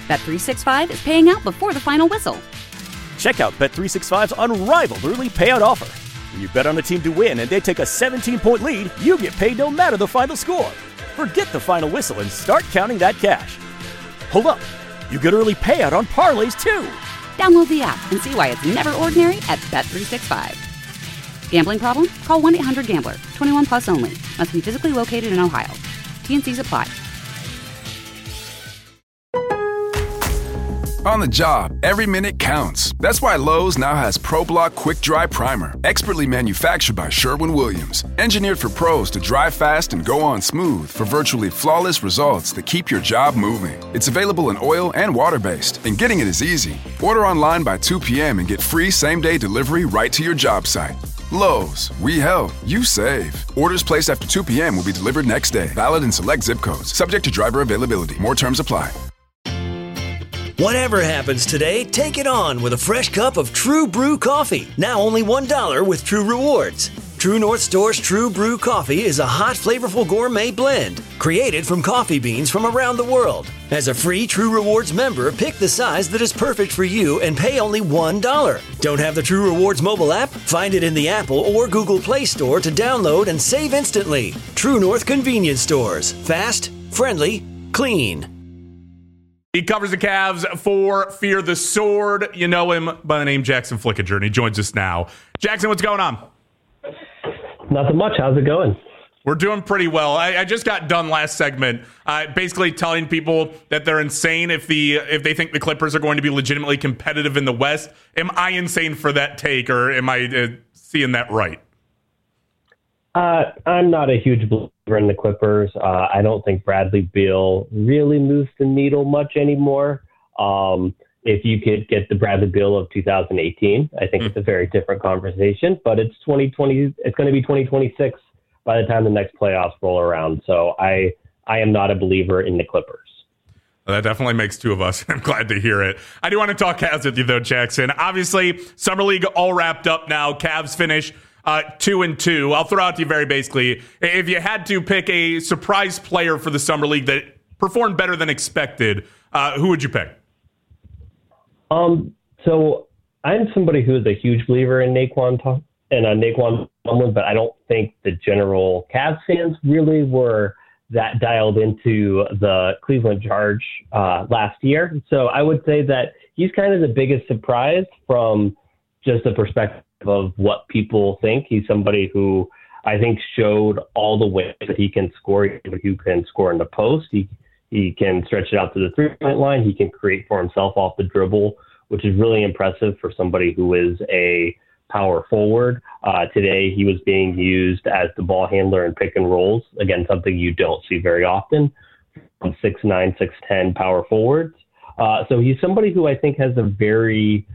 Bet365 is paying out before the final whistle. Check out Bet365's unrivaled early payout offer. When you bet on a team to win and they take a 17-point lead, you get paid no matter the final score. Forget the final whistle and start counting that cash. Hold up. You get early payout on parlays, too. Download the app and see why it's never ordinary at Bet365. Gambling problem? Call 1-800-GAMBLER. 21 plus only. Must be physically located in Ohio. T&Cs apply. On the job, every minute counts. That's why Lowe's now has ProBlock Quick Dry Primer, expertly manufactured by Sherwin-Williams. Engineered for pros to dry fast and go on smooth for virtually flawless results that keep your job moving. It's available in oil and water-based, and getting it is easy. Order online by 2 p.m. and get free same-day delivery right to your job site. Lowe's, we help, you save. Orders placed after 2 p.m. will be delivered next day. Valid in select zip codes. Subject to driver availability. More terms apply. Whatever happens today, take it on with a fresh cup of True Brew coffee. Now only $1 with True Rewards. True North Store's True Brew coffee is a hot, flavorful gourmet blend created from coffee beans from around the world. As a free True Rewards member, pick the size that is perfect for you and pay only $1. Don't have the True Rewards mobile app? Find it in the Apple or Google Play Store to download and save instantly. True North Convenience Stores. Fast, friendly, clean. He covers the Cavs for Fear the Sword. You know him by the name Jackson Flickinger, and he joins us now. Jackson, what's going on? Nothing much. How's it going? We're doing pretty well. I just got done last segment basically telling people that they're insane if they think the Clippers are going to be legitimately competitive in the West. Am I insane for that take, or am I seeing that right? I'm not a huge believer in the Clippers. I don't think Bradley Beal really moves the needle much anymore. If you could get the Bradley Beal of 2018, I think it's a very different conversation. But it's 2020. It's going to be 2026 by the time the next playoffs roll around. So I am not a believer in the Clippers. Well, that definitely makes two of us. I'm glad to hear it. I do want to talk Cavs with you, though, Jackson. Obviously, Summer League all wrapped up now. Cavs finish 2-2. I'll throw out to you very basically, if you had to pick a surprise player for the Summer League that performed better than expected, who would you pick? So I'm somebody who is a huge believer in Naquan Tomlin, but I don't think the general Cavs fans really were that dialed into the Cleveland Charge last year. So I would say that he's kind of the biggest surprise from just the perspective of what people think. He's somebody who I think showed all the ways that he can score. He can score in the post. He can stretch it out to the three-point line. He can create for himself off the dribble, which is really impressive for somebody who is a power forward. Today, he was being used as the ball handler in pick and rolls. Again, something you don't see very often from 6'9", 6'10" power forwards. So he's somebody who I think has a very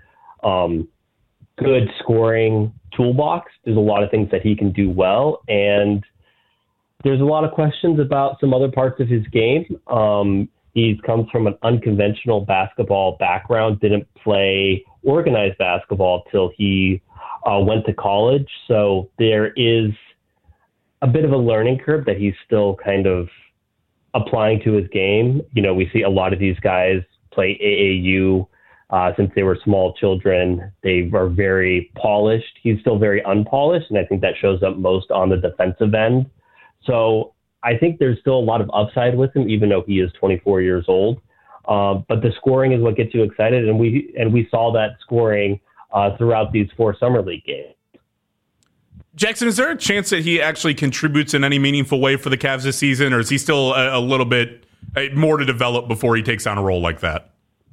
good scoring toolbox. There's a lot of things that he can do well, and there's a lot of questions about some other parts of his game. He comes from an unconventional basketball background, didn't play organized basketball till he went to college. So there is a bit of a learning curve that he's still kind of applying to his game. You know, we see a lot of these guys play AAU since they were small children. They are very polished. He's still very unpolished, and I think that shows up most on the defensive end. So I think there's still a lot of upside with him, even though he is 24 years old. But the scoring is what gets you excited, and we saw that scoring throughout these 4 Summer League games. Jackson, is there a chance that he actually contributes in any meaningful way for the Cavs this season, or is he still a little bit more to develop before he takes on a role like that?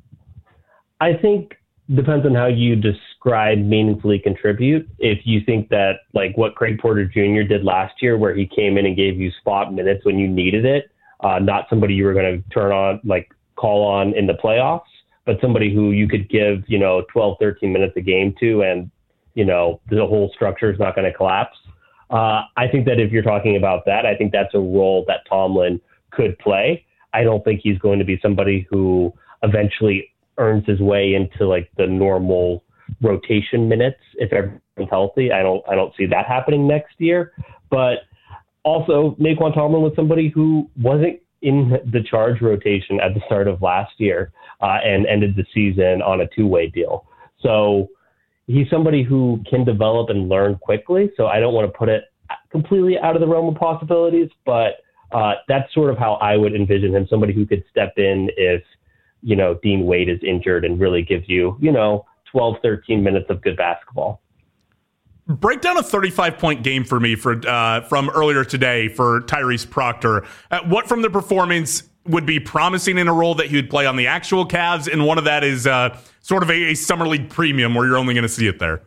I think depends on how you describe meaningfully contribute. If you think that, like what Craig Porter Jr. did last year, where he came in and gave you spot minutes when you needed it, not somebody you were going to call on in the playoffs, but somebody who you could give, 12, 13 minutes a game to, and, the whole structure is not going to collapse. I think that if you're talking about that, I think that's a role that Tomlin could play. I don't think he's going to be somebody who eventually earns his way into like the normal rotation minutes if everyone's healthy. I don't see that happening next year. But also, Naquan Tomlin was somebody who wasn't in the charge rotation at the start of last year and ended the season on a two-way deal. So he's somebody who can develop and learn quickly. So I don't want to put it completely out of the realm of possibilities, but that's sort of how I would envision him, somebody who could step in if, Dean Wade is injured and really gives you, 12, 13 minutes of good basketball. Break down a 35-point game for me from earlier today for Tyrese Proctor. What from the performance would be promising in a role that he would play on the actual Cavs, and one of that is sort of a Summer League premium where you're only going to see it there?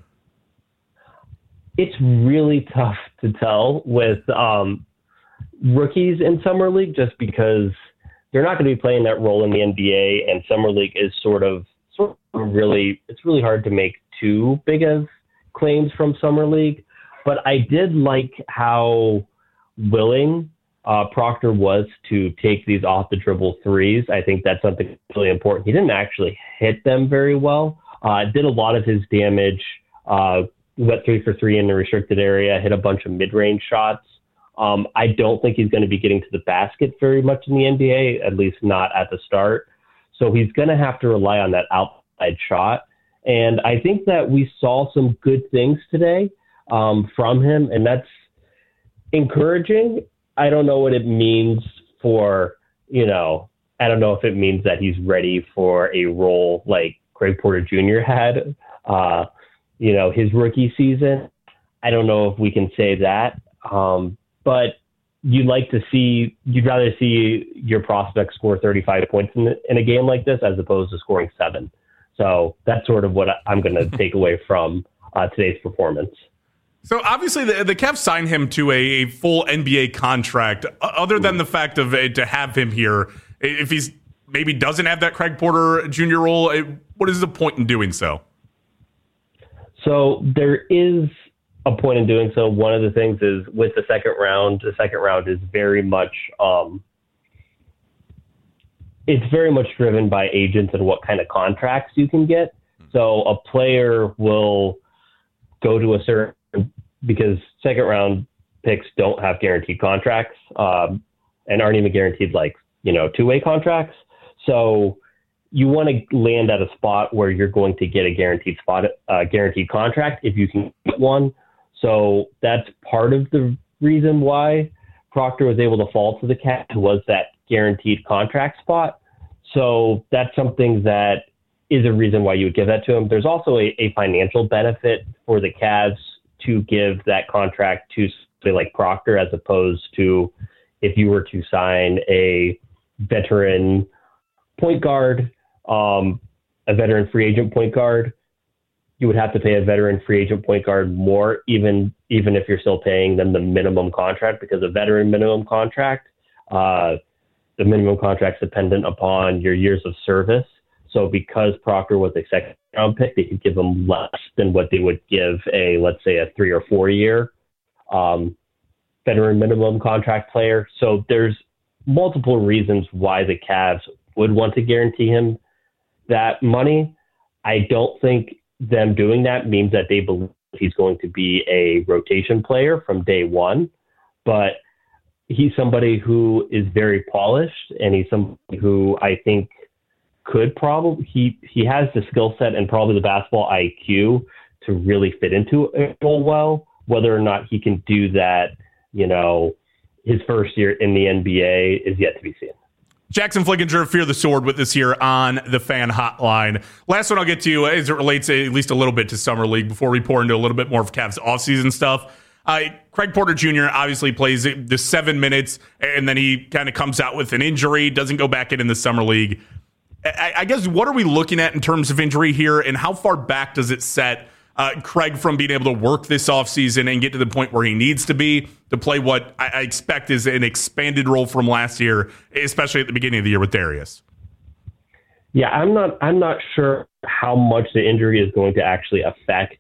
It's really tough to tell with rookies in Summer League just because they're not going to be playing that role in the NBA, and Summer League is sort of really, it's really hard to make too big of claims from Summer League. But I did like how willing Proctor was to take these off the dribble threes. I think that's something really important. He didn't actually hit them very well. Did a lot of his damage, went 3 for 3 in the restricted area, hit a bunch of mid-range shots. I don't think he's going to be getting to the basket very much in the NBA, at least not at the start. So he's going to have to rely on that outside shot. And I think that we saw some good things today from him, and that's encouraging. I don't know what it means for, I don't know if it means that he's ready for a role like Craig Porter Jr. had, his rookie season. I don't know if we can say that. But you'd rather see your prospect score 35 points in a game like this as opposed to scoring 7. So that's sort of what I'm going to take away from today's performance. So obviously the Cavs signed him to a full NBA contract. Other than the fact of to have him here, if he's maybe doesn't have that Craig Porter Jr. role, what is the point in doing so? So there is a point in doing so. One of the things is with the second round is very much it's very much driven by agents and what kind of contracts you can get. So a player will go to a certain, because second round picks don't have guaranteed contracts and aren't even guaranteed two-way contracts. So you want to land at a spot where you're going to get a guaranteed contract if you can get one. So that's part of the reason why Proctor was able to fall to the Cavs, was that guaranteed contract spot. So that's something that is a reason why you would give that to him. There's also a financial benefit for the Cavs to give that contract to say like Proctor, as opposed to if you were to sign a veteran point guard, a veteran free agent point guard. You would have to pay a veteran free agent point guard more, even if you're still paying them the minimum contract, because a veteran minimum contract, the minimum contract's dependent upon your years of service. So because Proctor was a second round pick, they could give him less than what they would give let's say a 3 or 4 year veteran minimum contract player. So there's multiple reasons why the Cavs would want to guarantee him that money. I don't think them doing that means that they believe he's going to be a rotation player from day one, but he's somebody who is very polished, and he's somebody who I think could probably, he has the skill set and probably the basketball IQ to really fit into a role well. Whether or not he can do that, his first year in the NBA is yet to be seen. Jackson Flickinger, Fear the Sword, with us here on the Fan Hotline. Last one I'll get to as it relates at least a little bit to Summer League before we pour into a little bit more of Cavs offseason stuff. Craig Porter Jr. obviously plays the 7 minutes, and then he kind of comes out with an injury, doesn't go back in the Summer League. I guess, what are we looking at in terms of injury here, and how far back does it set Craig from being able to work this offseason and get to the point where he needs to be to play what I expect is an expanded role from last year, especially at the beginning of the year with Darius? Yeah, I'm not sure how much the injury is going to actually affect,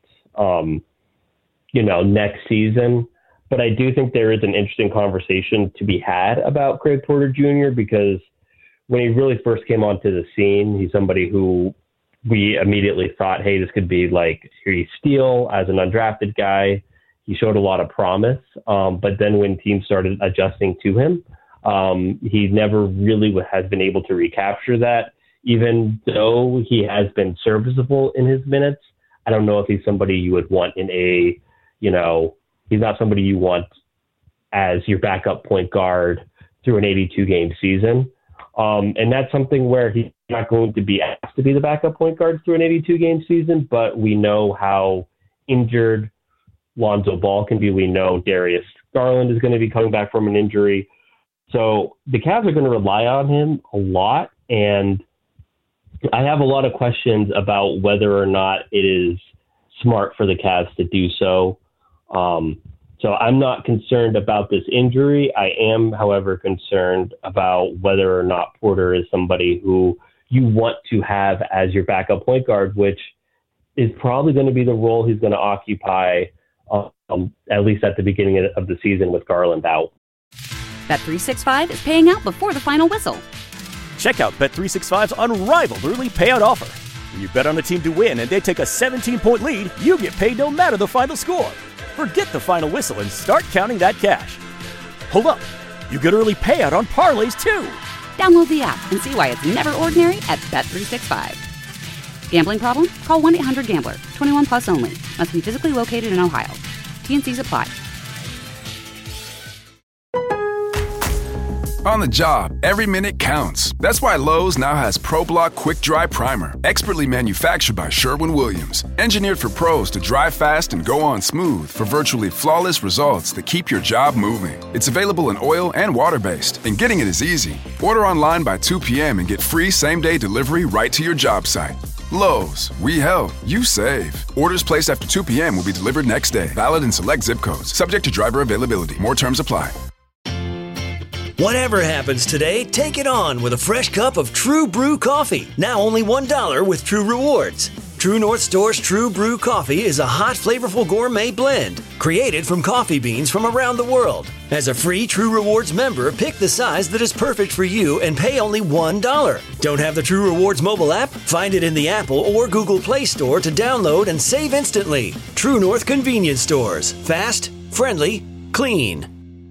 next season. But I do think there is an interesting conversation to be had about Craig Porter Jr. because when he really first came onto the scene, he's somebody who we immediately thought, hey, this could be like Harry Steele as an undrafted guy. He showed a lot of promise. But then when teams started adjusting to him, He never really has been able to recapture that, even though he has been serviceable in his minutes. I don't know if he's somebody you would want in a, he's not somebody you want as your backup point guard through an 82-game season. And that's something where he's not going to be asked to be the backup point guard through an 82-game season, but we know how injured Lonzo Ball can be. We know Darius Garland is going to be coming back from an injury. So the Cavs are going to rely on him a lot, and I have a lot of questions about whether or not it is smart for the Cavs to do so. So I'm not concerned about this injury. I am, however, concerned about whether or not Porter is somebody who you want to have as your backup point guard, which is probably going to be the role he's going to occupy, at least at the beginning of the season with Garland out. Bet365 is paying out before the final whistle. Check out Bet365's unrivaled early payout offer. When you bet on a team to win and they take a 17-point lead, you get paid no matter the final score. Forget the final whistle and start counting that cash. Hold up. You get early payout on parlays, too. Download the app and see why it's never ordinary at Bet365. Gambling problem? Call 1-800-GAMBLER. 21 plus only. Must be physically located in Ohio. T&Cs apply. On the job, every minute counts. That's why Lowe's now has ProBlock Quick Dry Primer, expertly manufactured by Sherwin-Williams. Engineered for pros to dry fast and go on smooth for virtually flawless results that keep your job moving. It's available in oil and water-based, and getting it is easy. Order online by 2 p.m. and get free same-day delivery right to your job site. Lowe's, we help, you save. Orders placed after 2 p.m. will be delivered next day. Valid in select zip codes. Subject to driver availability. More terms apply. Whatever happens today, take it on with a fresh cup of True Brew coffee. Now only $1 with True Rewards. True North Store's True Brew coffee is a hot, flavorful gourmet blend created from coffee beans from around the world. As a free True Rewards member, pick the size that is perfect for you and pay only $1. Don't have the True Rewards mobile app? Find it in the Apple or Google Play Store to download and save instantly. True North Convenience Stores. Fast, friendly, clean.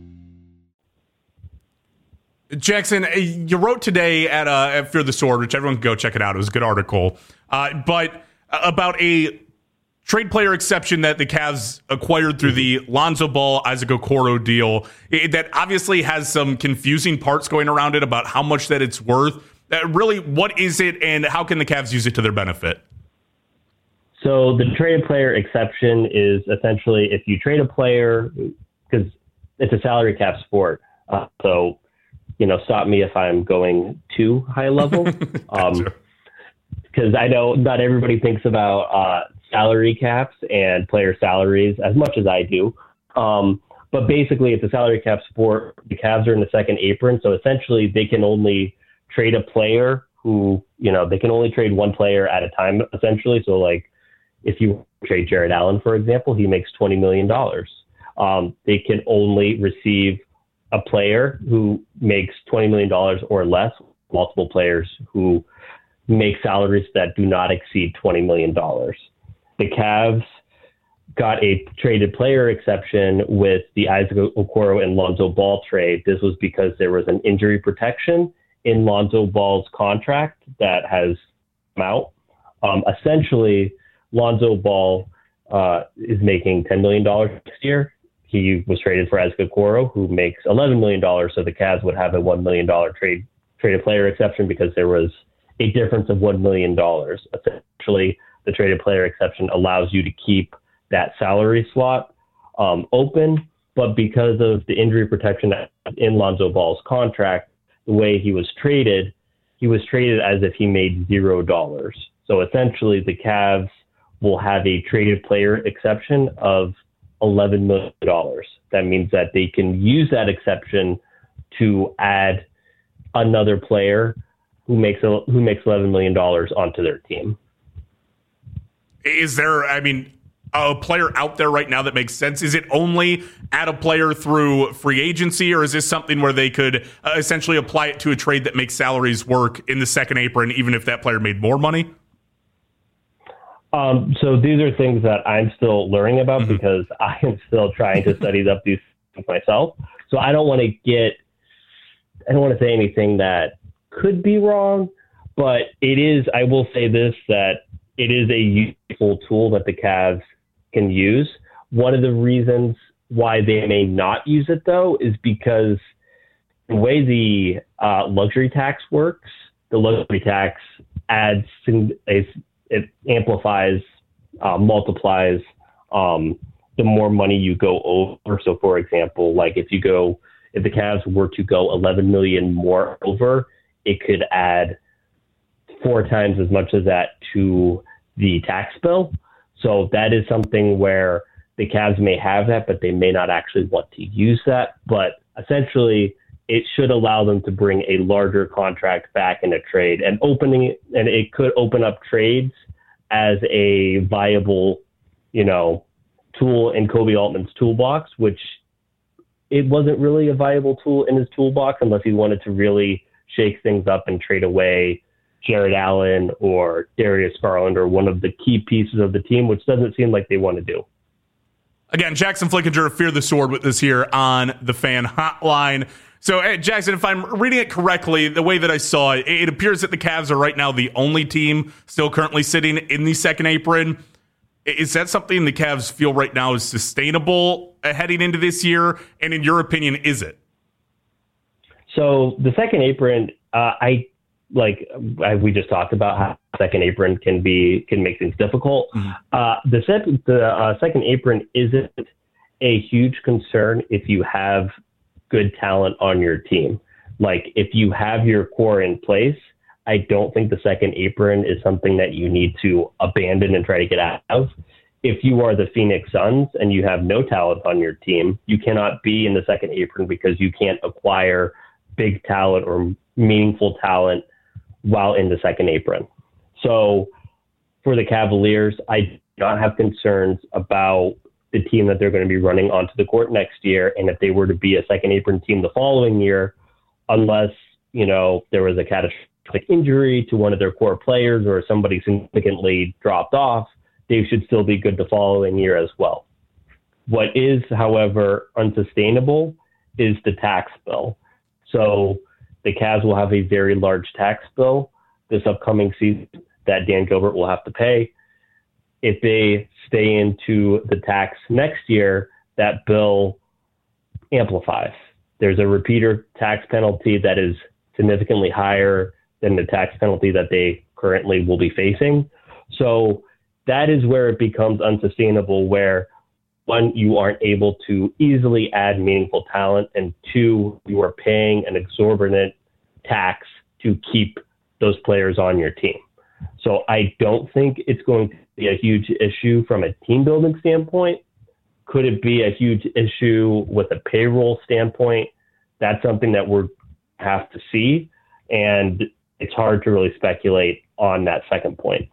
Jackson, you wrote today at Fear the Sword, which everyone can go check it out. It was a good article. But about a trade player exception that the Cavs acquired through the Lonzo Ball, Isaac Okoro deal that obviously has some confusing parts going around it about how much that it's worth. Really, what is it and how can the Cavs use it to their benefit? So the traded player exception is essentially if you trade a player, because it's a salary cap sport. Stop me if I'm going too high level. Because I know not everybody thinks about salary caps and player salaries as much as I do. But basically, it's a salary cap sport. The Cavs are in the second apron. So essentially, they can only trade a player who, they can only trade one player at a time, essentially. So, like, if you trade Jared Allen, for example, he makes $20 million. They can only receive a player who makes $20 million or less, multiple players who make salaries that do not exceed $20 million. The Cavs got a traded player exception with the Isaac Okoro and Lonzo Ball trade. This was because there was an injury protection in Lonzo Ball's contract that has come out. Essentially, Lonzo Ball is making $10 million next year. He was traded for Isaac Okoro, who makes $11 million. So the Cavs would have a $1 million traded player exception because there was a difference of $1 million. Essentially, the traded player exception allows you to keep that salary slot open. But because of the injury protection in Lonzo Ball's contract, the way he was traded as if he made $0. So essentially, the Cavs will have a traded player exception of $11 million. That means that they can use that exception to add another player who makes $11 million onto their team. Is there, a player out there right now that makes sense? Is it only add a player through free agency, or is this something where they could essentially apply it to a trade that makes salaries work in the second apron, even if that player made more money? So these are things that I'm still learning about because I am still trying to study up these things myself. So I don't want to get I don't want to say anything that could be wrong, but it is, I will say this, that it is a useful tool that the Cavs can use. One of the reasons why they may not use it, though, is because the way the luxury tax works, the luxury tax adds, it amplifies, multiplies the more money you go over. So, for example, like if the Cavs were to go 11 million more over, it could add 4 times as much as that to the tax bill. So that is something where the Cavs may have that, but they may not actually want to use that. But essentially, it should allow them to bring a larger contract back in a trade, and it could open up trades as a viable, tool in Koby Altman's toolbox, which it wasn't really a viable tool in his toolbox unless he wanted to really shake things up and trade away Jared Allen or Darius Garland or one of the key pieces of the team, which doesn't seem like they want to do. Again, Jackson Flickinger of Fear the Sword with us here on the Fan Hotline. So, Jackson, if I'm reading it correctly, the way that I saw it, it appears that the Cavs are right now the only team still currently sitting in the second apron. Is that something the Cavs feel right now is sustainable heading into this year? And in your opinion, is it? So the second apron, we just talked about how second apron can make things difficult. Mm-hmm. The second apron isn't a huge concern if you have good talent on your team. Like if you have your core in place, I don't think the second apron is something that you need to abandon and try to get out of. If you are the Phoenix Suns and you have no talent on your team, you cannot be in the second apron because you can't acquire big talent or meaningful talent while in the second apron. So for the Cavaliers, I do not have concerns about the team that they're going to be running onto the court next year. And if they were to be a second apron team the following year, unless, there was a catastrophic injury to one of their core players or somebody significantly dropped off, they should still be good the following year as well. What is, however, unsustainable is the tax bill. So the Cavs will have a very large tax bill this upcoming season that Dan Gilbert will have to pay. If they stay into the tax next year, that bill amplifies. There's a repeater tax penalty that is significantly higher than the tax penalty that they currently will be facing. So that is where it becomes unsustainable, where one, you aren't able to easily add meaningful talent, and two, you are paying an exorbitant tax to keep those players on your team. So I don't think it's going to be a huge issue from a team building standpoint. Could it be a huge issue with a payroll standpoint? That's something that we'll have to see, and it's hard to really speculate on that second point.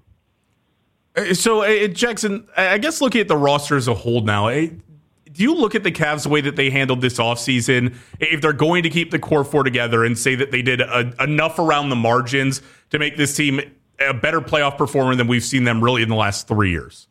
So, Jackson, I guess looking at the roster as a whole now, do you look at the Cavs the way that they handled this offseason, if they're going to keep the core four together and say that they did enough around the margins to make this team a better playoff performer than we've seen them really in the last 3 years?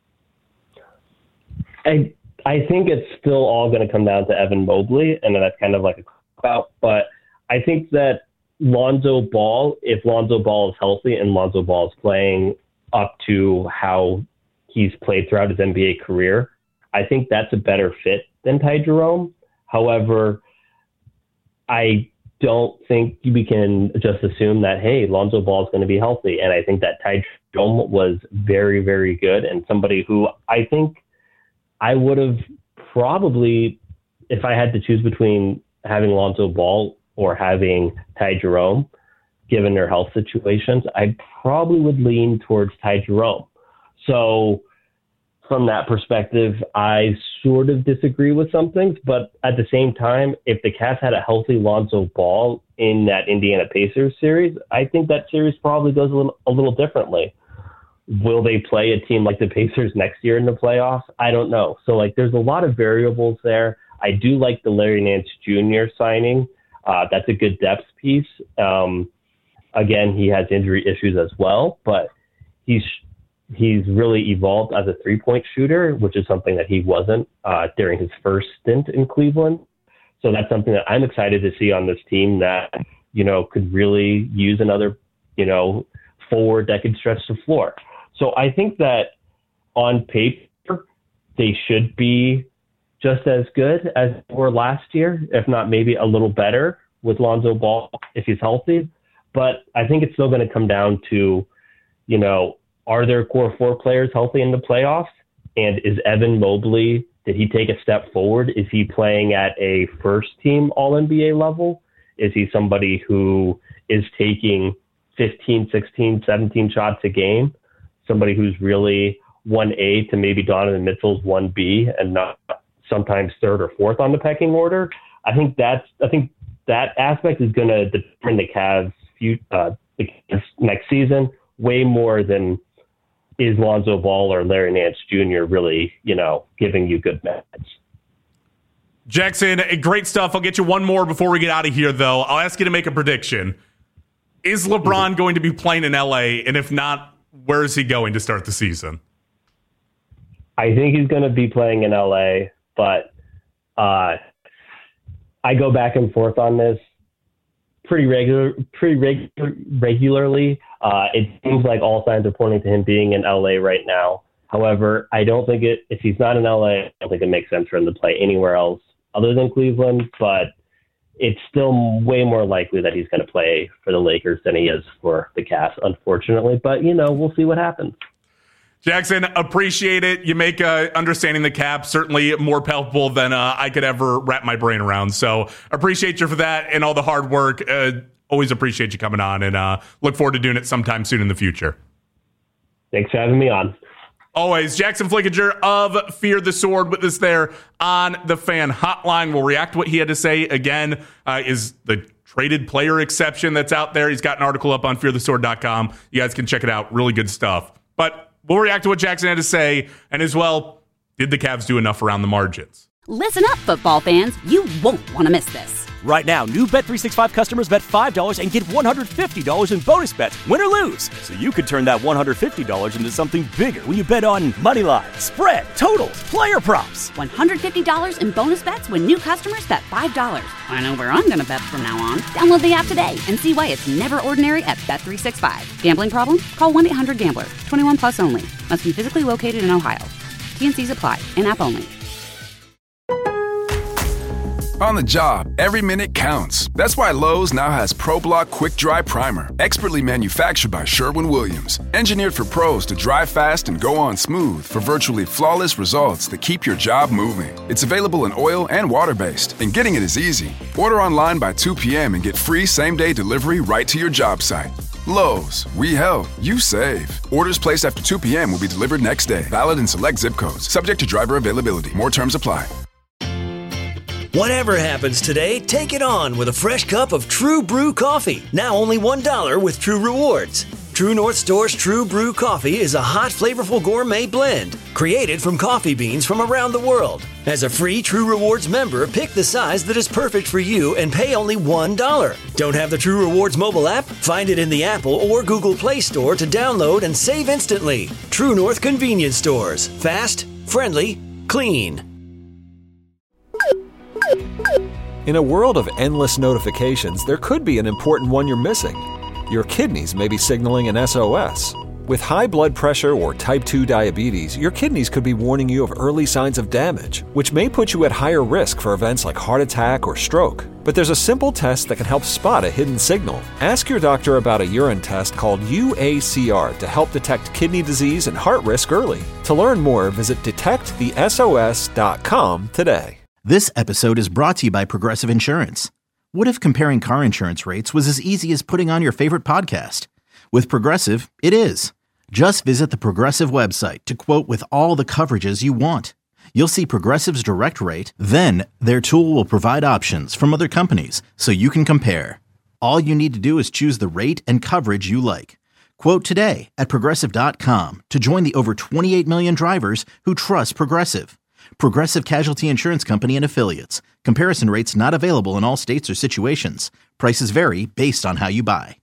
I think it's still all going to come down to Evan Mobley, and that's kind of like a cop-out. But I think that Lonzo Ball, if Lonzo Ball is healthy and Lonzo Ball is playing up to how he's played throughout his NBA career, I think that's a better fit than Ty Jerome. However, I don't think we can just assume that, hey, Lonzo Ball is going to be healthy. And I think that Ty Jerome was very, very good, and somebody who I think I would have probably, if I had to choose between having Lonzo Ball or having Ty Jerome, given their health situations, I probably would lean towards Ty Jerome. So from that perspective, I sort of disagree with some things, but at the same time, if the Cavs had a healthy Lonzo Ball in that Indiana Pacers series, I think that series probably goes a little differently. Will they play a team like the Pacers next year in the playoffs? I don't know. So there's a lot of variables there. I do like the Larry Nance Jr. signing. That's a good depth piece. Again, he has injury issues as well, but he's really evolved as a three-point shooter, which is something that he wasn't during his first stint in Cleveland. So that's something that I'm excited to see on this team that, could really use another, forward that could stretch the floor. So I think that on paper, they should be just as good as they were last year, if not maybe a little better with Lonzo Ball if he's healthy. But I think it's still going to come down to, are their core four players healthy in the playoffs? And is Evan Mobley, did he take a step forward? Is he playing at a first-team All-NBA level? Is he somebody who is taking 15, 16, 17 shots a game? Somebody who's really 1A to maybe Donovan Mitchell's 1B and not sometimes third or fourth on the pecking order? I think that aspect is going to determine the Cavs' next season way more than is Lonzo Ball or Larry Nance Jr. really, giving you good minutes. Jackson, great stuff. I'll get you one more before we get out of here, though. I'll ask you to make a prediction. Is LeBron going to be playing in LA? And if not, where is he going to start the season? I think he's going to be playing in LA, but I go back and forth on this pretty regularly. It seems like all signs are pointing to him being in LA right now. However, I don't think if he's not in LA, I don't think it makes sense for him to play anywhere else other than Cleveland, but it's still way more likely that he's going to play for the Lakers than he is for the Cavs, unfortunately. But, we'll see what happens. Jackson, appreciate it. You make understanding the Cavs certainly more palpable than I could ever wrap my brain around. So appreciate you for that and all the hard work. Always appreciate you coming on, and look forward to doing it sometime soon in the future. Thanks for having me on. Always. Jackson Flickinger of Fear the Sword with us there on the Fan Hotline. We'll react to what he had to say. Again, is the traded player exception that's out there. He's got an article up on fearthesword.com. You guys can check it out. Really good stuff. But we'll react to what Jackson had to say. And as well, did the Cavs do enough around the margins? Listen up, football fans. You won't want to miss this. Right now, new Bet365 customers bet $5 and get $150 in bonus bets, win or lose. So you could turn that $150 into something bigger when you bet on money line, spread, totals, player props. $150 in bonus bets when new customers bet $5. I know where I'm going to bet from now on. Download the app today and see why it's never ordinary at Bet365. Gambling problem? Call 1-800-GAMBLER. 21 plus only. Must be physically located in Ohio. T&Cs apply. In-app only. On the job, every minute counts. That's why Lowe's now has ProBlock Quick Dry Primer, expertly manufactured by Sherwin-Williams. Engineered for pros to dry fast and go on smooth for virtually flawless results that keep your job moving. It's available in oil and water-based, and getting it is easy. Order online by 2 p.m. and get free same-day delivery right to your job site. Lowe's, we help, you save. Orders placed after 2 p.m. will be delivered next day. Valid in select zip codes. Subject to driver availability. More terms apply. Whatever happens today, take it on with a fresh cup of True Brew coffee. Now only $1 with True Rewards. True North Store's True Brew coffee is a hot, flavorful gourmet blend created from coffee beans from around the world. As a free True Rewards member, pick the size that is perfect for you and pay only $1. Don't have the True Rewards mobile app? Find it in the Apple or Google Play Store to download and save instantly. True North Convenience Stores. Fast, friendly, clean. In a world of endless notifications, there could be an important one you're missing. Your kidneys may be signaling an SOS. With high blood pressure or type 2 diabetes, your kidneys could be warning you of early signs of damage, which may put you at higher risk for events like heart attack or stroke. But there's a simple test that can help spot a hidden signal. Ask your doctor about a urine test called UACR to help detect kidney disease and heart risk early. To learn more, visit detectthesos.com today. This episode is brought to you by Progressive Insurance. What if comparing car insurance rates was as easy as putting on your favorite podcast? With Progressive, it is. Just visit the Progressive website to quote with all the coverages you want. You'll see Progressive's direct rate, then their tool will provide options from other companies so you can compare. All you need to do is choose the rate and coverage you like. Quote today at Progressive.com to join the over 28 million drivers who trust Progressive. Progressive Casualty Insurance Company and Affiliates. Comparison rates not available in all states or situations. Prices vary based on how you buy.